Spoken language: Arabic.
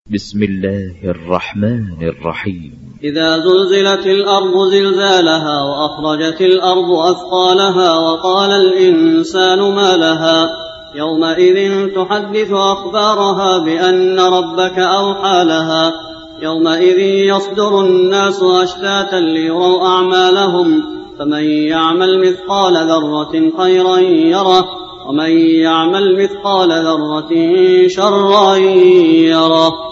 بسم الله الرحمن الرحيم. إذا زلزلت الأرض زلزالها وأخرجت الأرض أثقالها وقال الإنسان ما لها يومئذ تحدث أخبارها بأن ربك أوحى لها يومئذ يصدر الناس أشتاتا ليروا أعمالهم فمن يعمل مثقال ذرة خيرا يره ومن يعمل مثقال ذرة شرا يره.